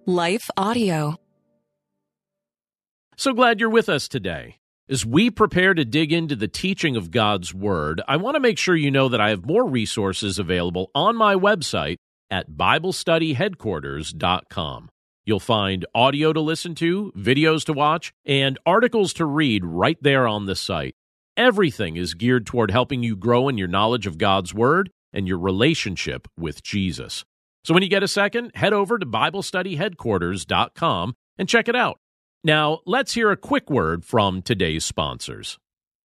Life Audio. So glad you're with us today. As we prepare to dig into the teaching of God's Word, I want to make sure you know that I have more resources available on my website at BibleStudyHeadquarters.com. You'll find audio to listen to, videos to watch, and articles to read right there on the site. Everything is geared toward helping you grow in your knowledge of God's Word and your relationship with Jesus. So when you get a second, head over to BibleStudyHeadquarters.com and check it out. Now, let's hear a quick word from today's sponsors.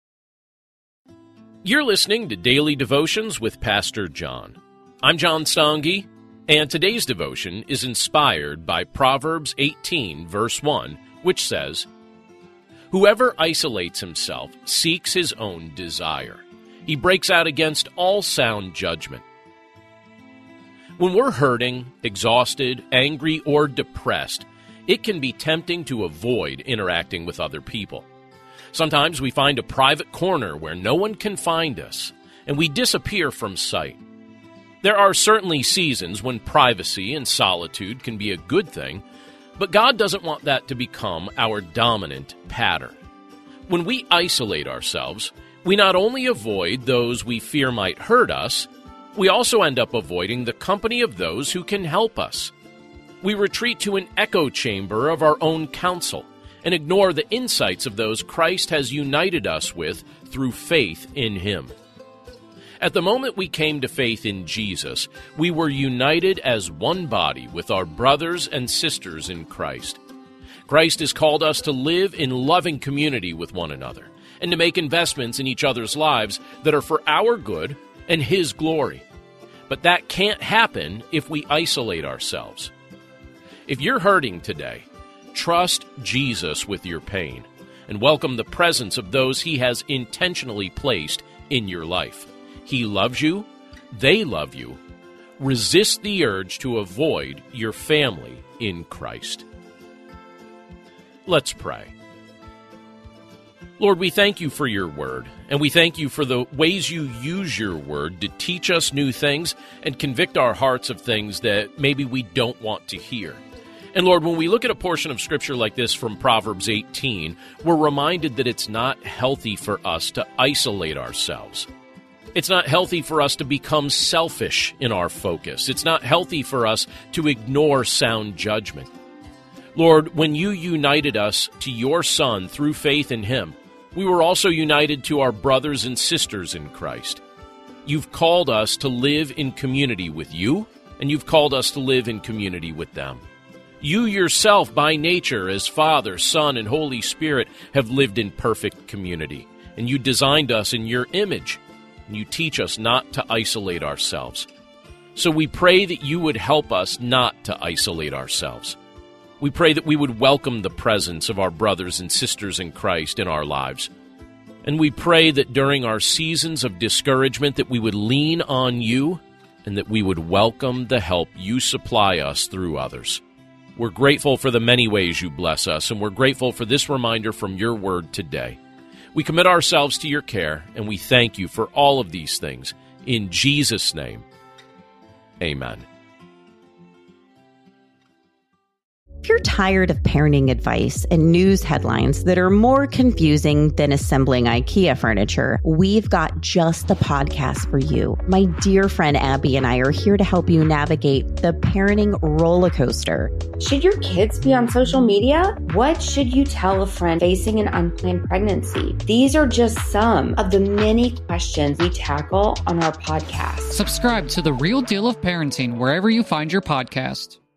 You're listening to Daily Devotions with Pastor John. I'm John Stange, and today's devotion is inspired by Proverbs 18, verse 1, which says, "Whoever isolates himself seeks his own desire. He breaks out against all sound judgment." When we're hurting, exhausted, angry, or depressed, it can be tempting to avoid interacting with other people. Sometimes we find a private corner where no one can find us, and we disappear from sight. There are certainly seasons when privacy and solitude can be a good thing, but God doesn't want that to become our dominant pattern. When we isolate ourselves, we not only avoid those we fear might hurt us, we also end up avoiding the company of those who can help us. We retreat to an echo chamber of our own counsel and ignore the insights of those Christ has united us with through faith in Him. At the moment we came to faith in Jesus, we were united as one body with our brothers and sisters in Christ. Christ has called us to live in loving community with one another and to make investments in each other's lives that are for our good and His glory. But that can't happen if we isolate ourselves. If you're hurting today, trust Jesus with your pain and welcome the presence of those He has intentionally placed in your life. He loves you. They love you. Resist the urge to avoid your family in Christ. Let's pray. Lord, we thank you for your word, and we thank you for the ways you use your word to teach us new things and convict our hearts of things that maybe we don't want to hear. And Lord, when we look at a portion of Scripture like this from Proverbs 18, we're reminded that it's not healthy for us to isolate ourselves. It's not healthy for us to become selfish in our focus. It's not healthy for us to ignore sound judgment. Lord, when you united us to your Son through faith in Him, we were also united to our brothers and sisters in Christ. You've called us to live in community with you, and you've called us to live in community with them. You yourself, by nature, as Father, Son, and Holy Spirit, have lived in perfect community, and you designed us in your image, and you teach us not to isolate ourselves. So we pray that you would help us not to isolate ourselves. We pray that we would welcome the presence of our brothers and sisters in Christ in our lives. And we pray that during our seasons of discouragement that we would lean on you and that we would welcome the help you supply us through others. We're grateful for the many ways you bless us, and we're grateful for this reminder from your word today. We commit ourselves to your care, and we thank you for all of these things. In Jesus' name, amen. If you're tired of parenting advice and news headlines that are more confusing than assembling IKEA furniture, we've got just the podcast for you. My dear friend Abby and I are here to help you navigate the parenting roller coaster. Should your kids be on social media? What should you tell a friend facing an unplanned pregnancy? These are just some of the many questions we tackle on our podcast. Subscribe to The Real Deal of Parenting wherever you find your podcast.